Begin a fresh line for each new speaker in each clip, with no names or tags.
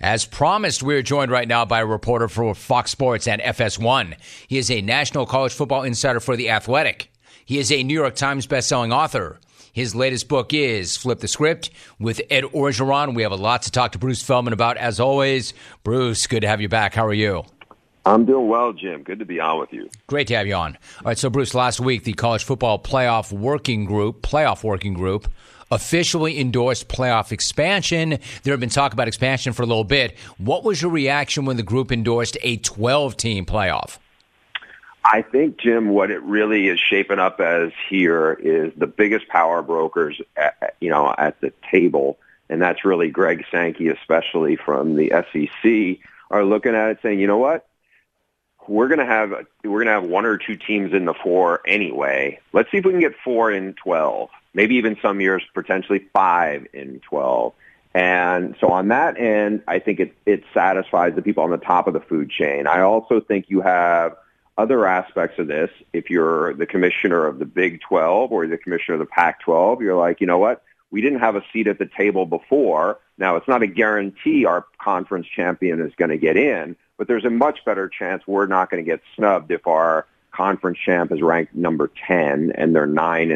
As promised, we're joined right now by a reporter for Fox Sports and FS1. He is a national college football insider for The Athletic. He is a New York Times bestselling author. His latest book is Flip the Script with Ed Orgeron. We have a lot to talk to Bruce Feldman about, as always. Bruce, good to have you back. How are you?
I'm doing well, Jim. Good to be on with you.
Great to have you on. All right, so Bruce, last week, the College Football Playoff Working Group, officially endorsed playoff expansion. There have been talk about expansion for a little bit. What was your reaction when the group endorsed a 12-team playoff?
I think, Jim, what it really is shaping up as here is the biggest power brokers at the table, and that's really Greg Sankey, especially from the SEC, are looking at it saying, you know what? We're gonna have one or two teams in the four anyway. Let's see if we can get 4 in 12. Maybe even some years potentially 5 in 12. And so on that end, I think it satisfies the people on the top of the food chain. I also think you have other aspects of this. If you're the commissioner of the Big 12 or the commissioner of the Pac-12, you're like, you know what? We didn't have a seat at the table before. Now, it's not a guarantee our conference champion is going to get in, but there's a much better chance we're not going to get snubbed if our conference champ is ranked number 10 and they're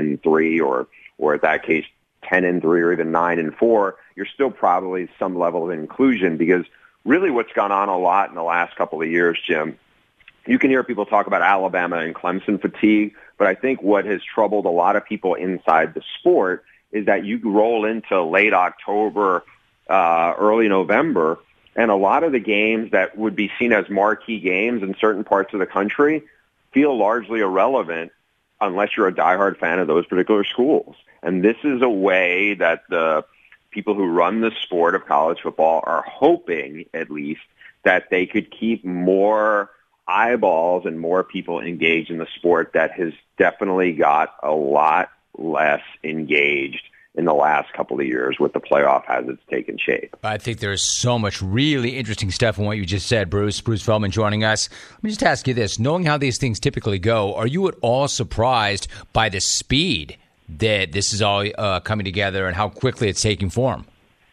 9-3 or in that case, 10-3 or even 9-4. You're still probably some level of inclusion, because really what's gone on a lot in the last couple of years, Jim, you can hear people talk about Alabama and Clemson fatigue, but I think what has troubled a lot of people inside the sport is that you roll into late October, early November, and a lot of the games that would be seen as marquee games in certain parts of the country feel largely irrelevant unless you're a diehard fan of those particular schools. And this is a way that the people who run the sport of college football are hoping, at least, that they could keep more eyeballs and more people engaged in the sport that has definitely got a lot less engaged in the last couple of years with the playoff as it's taken shape.
I think there's so much really interesting stuff in what you just said, Bruce. Bruce Feldman joining us. Let me just ask you this. Knowing how these things typically go, are you at all surprised by the speed that this is all coming together and how quickly it's taking form?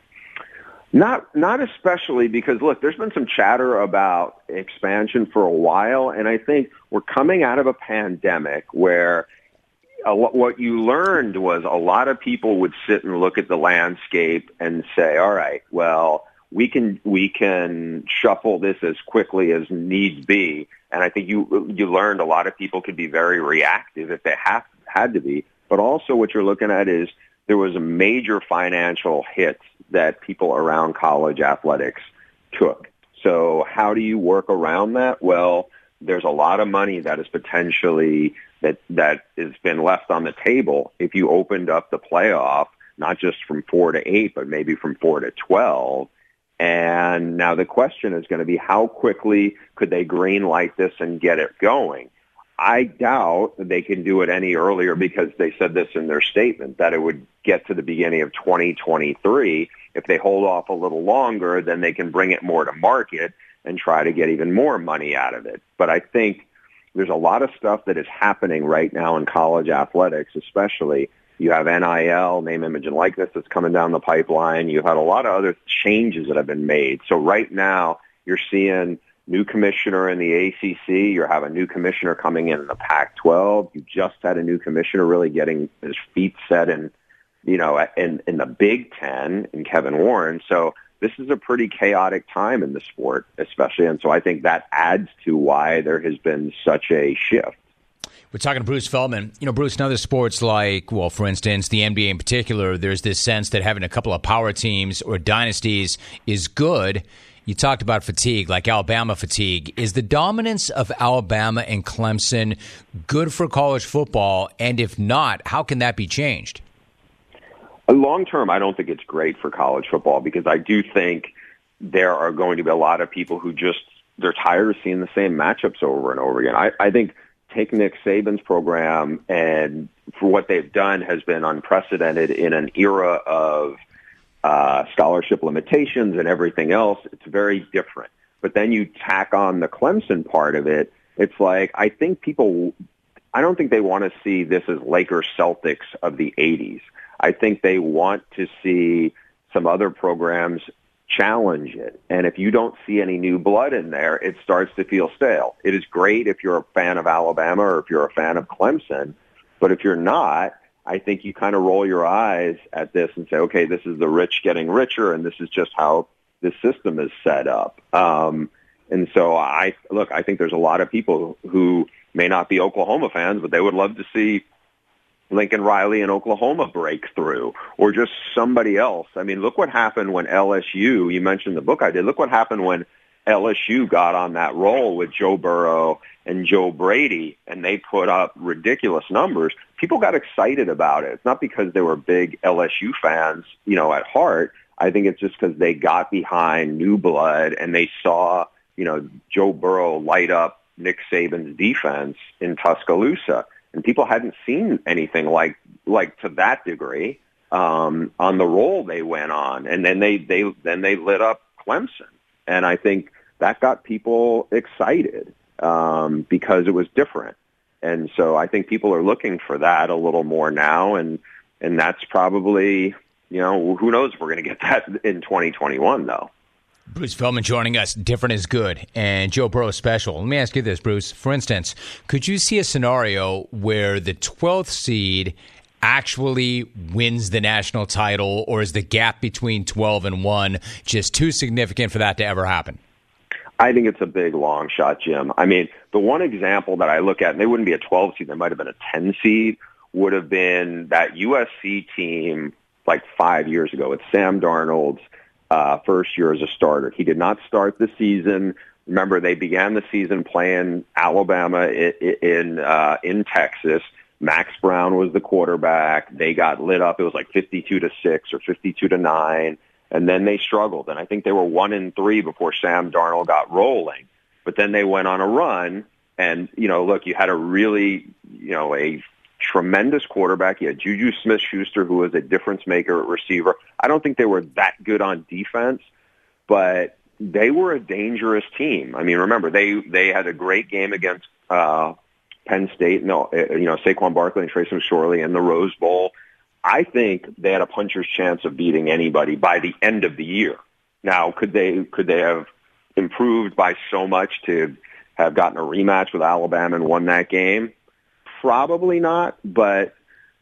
Not especially, because, look, there's been some chatter about expansion for a while, and I think we're coming out of a pandemic where what you learned was a lot of people would sit and look at the landscape and say, all right, well, we can shuffle this as quickly as needs be. And I think you learned a lot of people could be very reactive if they had to be. But also what you're looking at is there was a major financial hit that people around college athletics took. So how do you work around that? Well, there's a lot of money that is potentially that has been left on the table if you opened up the playoff, not just from 4 to 8, but maybe from 4 to 12. And now the question is going to be, how quickly could they green light this and get it going? I doubt that they can do it any earlier, because they said this in their statement, that it would get to the beginning of 2023. If they hold off a little longer, then they can bring it more to market and try to get even more money out of it. But I think there's a lot of stuff that is happening right now in college athletics, especially. You have NIL, name, image, and likeness, that's coming down the pipeline. You've had a lot of other changes that have been made. So right now you're seeing new commissioner in the ACC. You have a new commissioner coming in the Pac-12. You just had a new commissioner really getting his feet set in the Big Ten, in Kevin Warren. So this is a pretty chaotic time in the sport, especially. And so I think that adds to why there has been such a shift.
We're talking to Bruce Feldman. Bruce, in other sports like, well, for instance, the NBA in particular, there's this sense that having a couple of power teams or dynasties is good. You talked about fatigue, like Alabama fatigue. Is the dominance of Alabama and Clemson good for college football? And if not, how can that be changed?
Long term, I don't think it's great for college football, because I do think there are going to be a lot of people who they're tired of seeing the same matchups over and over again. I think take Nick Saban's program, and for what they've done has been unprecedented in an era of scholarship limitations and everything else. It's very different. But then you tack on the Clemson part of it. It's like, I don't think they want to see this as Lakers Celtics of the 80s. I think they want to see some other programs challenge it. And if you don't see any new blood in there, it starts to feel stale. It is great if you're a fan of Alabama or if you're a fan of Clemson, but if you're not, I think you kind of roll your eyes at this and say, okay, this is the rich getting richer, and this is just how this system is set up. And so I think there's a lot of people who may not be Oklahoma fans, but they would love to see Lincoln Riley in Oklahoma break through, or just somebody else. I mean, look what happened when LSU, you mentioned the book I did, look what happened when LSU got on that roll with Joe Burrow and Joe Brady, and they put up ridiculous numbers. People got excited about it. It's not because they were big LSU fans, at heart. I think it's just because they got behind new blood and they saw, Joe Burrow light up Nick Saban's defense in Tuscaloosa. And people hadn't seen anything like to that degree on the roll they went on, and then they lit up Clemson, and I think that got people excited because it was different, and so I think people are looking for that a little more now, and that's probably who knows if we're going to get that in 2021 though.
Bruce Feldman joining us. Different is good, and Joe Burrow special. Let me ask you this, Bruce. For instance, could you see a scenario where the 12th seed actually wins the national title, or is the gap between 12 and 1 just too significant for that to ever happen?
I think it's a big long shot, Jim. I mean, the one example that I look at, and they wouldn't be a 12 seed, they might have been a 10 seed, would have been that USC team like 5 years ago with Sam Darnold's first year as a starter. He did not start the season. Remember, they began the season playing Alabama in Texas. Max Brown was the quarterback. They got lit up. It was like 52-6 or 52-9, and then they struggled. And I think they were 1-3 before Sam Darnold got rolling. But then they went on a run, and look, you had a really a tremendous quarterback. You had Juju Smith-Schuster, who was a difference maker at receiver. I don't think they were that good on defense, but they were a dangerous team. I mean, remember, they had a great game against Penn State, Saquon Barkley and Trace McSorley in the Rose Bowl. I think they had a puncher's chance of beating anybody by the end of the year. Now, could they have improved by so much to have gotten a rematch with Alabama and won that game? Probably not, but,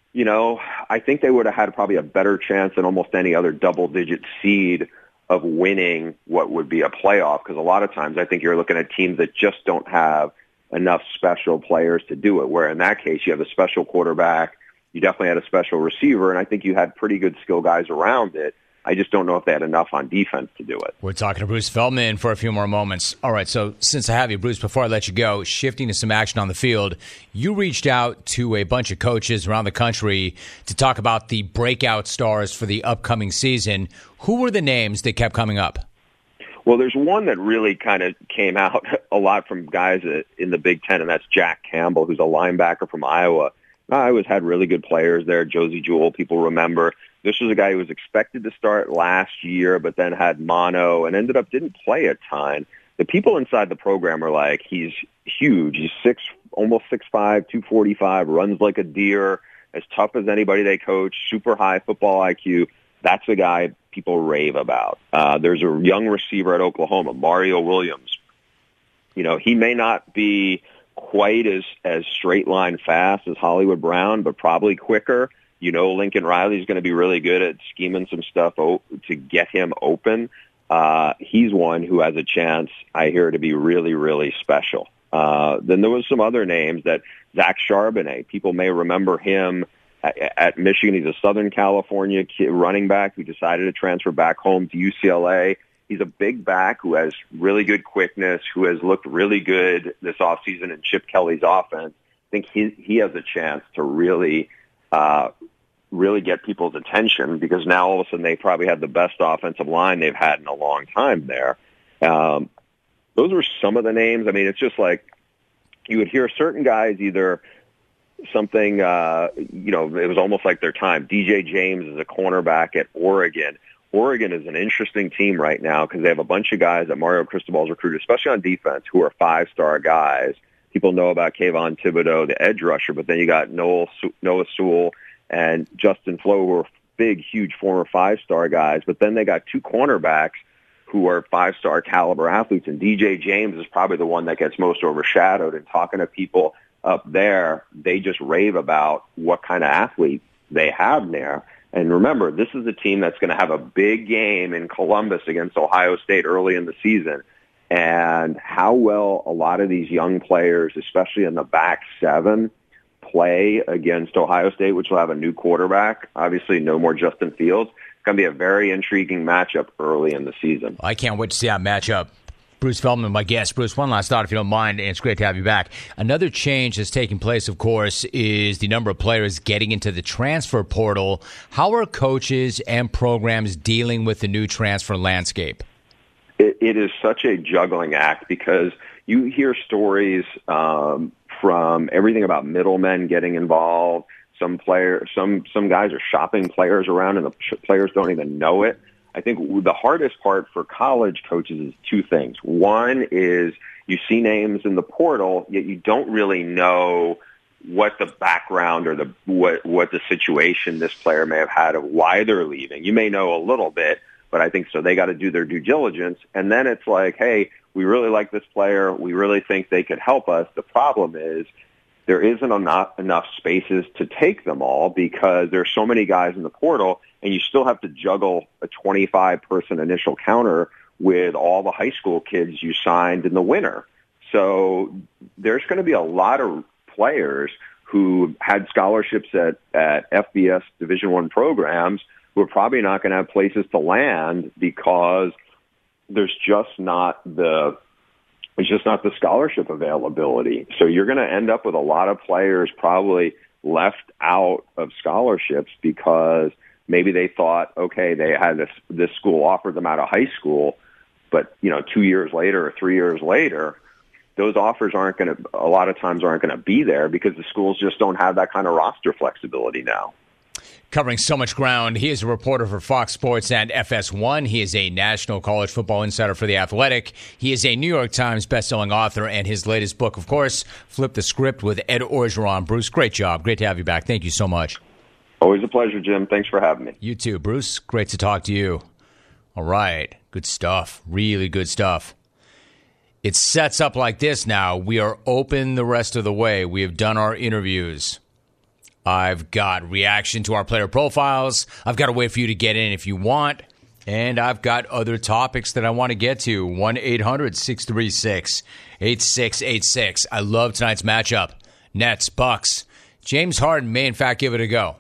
I think they would have had probably a better chance than almost any other double-digit seed of winning what would be a playoff, because a lot of times I think you're looking at teams that just don't have enough special players to do it, where in that case you have a special quarterback, you definitely had a special receiver, and I think you had pretty good skill guys around it. I just don't know if they had enough on defense to do it.
We're talking to Bruce Feldman for a few more moments. All right, so since I have you, Bruce, before I let you go, shifting to some action on the field, you reached out to a bunch of coaches around the country to talk about the breakout stars for the upcoming season. Who were the names that kept coming up?
Well, there's one that really kind of came out a lot from guys in the Big Ten, and that's Jack Campbell, who's a linebacker from Iowa. Iowa's had really good players there. Josie Jewell, people remember. This was a guy who was expected to start last year, but then had mono and didn't play a ton. The people inside the program are like, he's huge. He's almost 6'5", 245, runs like a deer, as tough as anybody they coach, super high football IQ. That's a guy people rave about. There's a young receiver at Oklahoma, Mario Williams. He may not be quite as straight line fast as Hollywood Brown, but probably quicker. Lincoln Riley's going to be really good at scheming some stuff to get him open. He's one who has a chance, I hear, to be really, really special. Then there was some other names that Zach Charbonnet, people may remember him at Michigan. He's a Southern California running back who decided to transfer back home to UCLA. He's a big back who has really good quickness, who has looked really good this offseason in Chip Kelly's offense. I think he has a chance to really get people's attention, because now all of a sudden they probably have the best offensive line they've had in a long time there. Those were some of the names. I mean, it's just like you would hear certain guys either something, it was almost like their time. DJ James is a cornerback at Oregon. Oregon is an interesting team right now because they have a bunch of guys that Mario Cristobal's recruited, especially on defense, who are five-star guys. People know about Kayvon Thibodeau, the edge rusher, but then you got Noah Sewell and Justin Flo, who are big, huge former five-star guys. But then they got two cornerbacks who are five-star caliber athletes. And DJ James is probably the one that gets most overshadowed. And talking to people up there, they just rave about what kind of athlete they have there. And remember, this is a team that's going to have a big game in Columbus against Ohio State early in the season. And how well a lot of these young players, especially in the back seven, play against Ohio State, which will have a new quarterback. Obviously, no more Justin Fields. It's going to be a very intriguing matchup early in the season.
I can't wait to see that matchup. Bruce Feldman, my guest. Bruce, one last thought, if you don't mind, and it's great to have you back. Another change that's taking place, of course, is the number of players getting into the transfer portal. How are coaches and programs dealing with the new transfer landscape?
It is such a juggling act because you hear stories from everything about middlemen getting involved. Some guys are shopping players around, and the players don't even know it. I think the hardest part for college coaches is two things. One is you see names in the portal, yet you don't really know what the background or what the situation this player may have had of why they're leaving. You may know a little bit, but I think so they got to do their due diligence. And then it's like, hey, we really like this player. We really think they could help us. The problem is there isn't enough spaces to take them all because there's so many guys in the portal, and you still have to juggle a 25-person initial counter with all the high school kids you signed in the winter. So there's going to be a lot of players who had scholarships at FBS Division I programs who are probably not going to have places to land because there's just not the scholarship availability. So you're going to end up with a lot of players probably left out of scholarships because maybe they thought, okay, they had this school offered them out of high school, but 2 years later or 3 years later, those offers a lot of times aren't going to be there because the schools just don't have that kind of roster flexibility now.
Covering so much ground, he is a reporter for Fox Sports and FS1. He is a national college football insider for The Athletic. He is a New York Times bestselling author, and his latest book, of course, Flip the Script with Ed Orgeron. Bruce, great job. Great to have you back. Thank you so much.
Always a pleasure, Jim. Thanks for having me.
You too, Bruce. Great to talk to you. All right. Good stuff. Really good stuff. It sets up like this now. We are open the rest of the way. We have done our interviews. I've got reaction to our player profiles. I've got a way for you to get in if you want. And I've got other topics that I want to get to. 1-800-636-8686. I love tonight's matchup. Nets, Bucks. James Harden may, in fact, give it a go.